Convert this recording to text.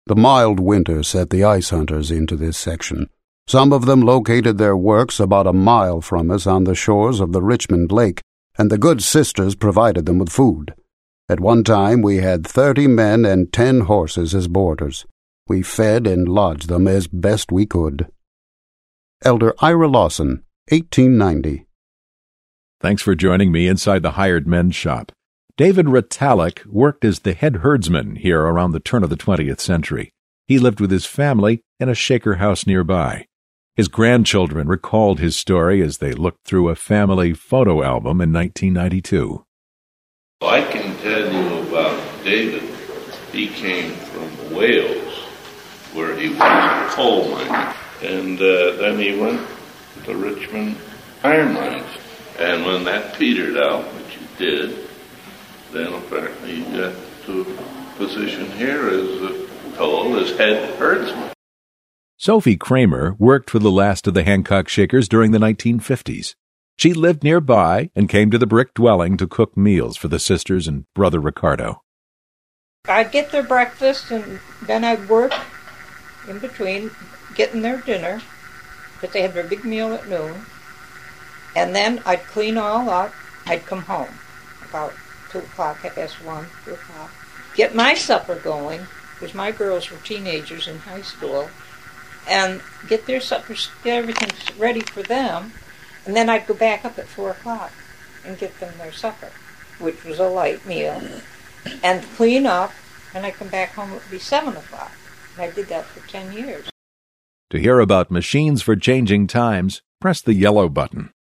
The mild winter set the ice hunters into this section. Some of them located their works about a mile from us on the shores of the Richmond Lake, and the good sisters provided them with food. At one time we had 30 men and 10 horses as boarders. We fed and lodged them as best we could. Elder Ira Lawson, 1890. Thanks for joining me inside the hired men's shop. David Retallack worked as the head herdsman here around the turn of the 20th century. He lived with his family in a Shaker house nearby. His grandchildren recalled his story as they looked through a family photo album in 1992. I can tell you about David. He came from Wales, where he was a coal miner. And then he went to Richmond iron mines. And when that petered out, which it did, then apparently he got to a position here as head herdsman. Sophie Kramer worked for the last of the Hancock Shakers during the 1950s. She lived nearby and came to the brick dwelling to cook meals for the sisters and brother Ricardo. I'd get their breakfast, and then I'd work in between getting their dinner, but they had their big meal at noon. And then I'd clean all up. I'd come home about 2 o'clock, half past 1, 2 o'clock. Get my supper going, because my girls were teenagers in high school, and get their supper, get everything ready for them. And then I'd go back up at 4 o'clock and get them their supper, which was a light meal, and clean up, and I'd come back home, it would be 7 o'clock. And I did that for 10 years. To hear about machines for changing times, press the yellow button.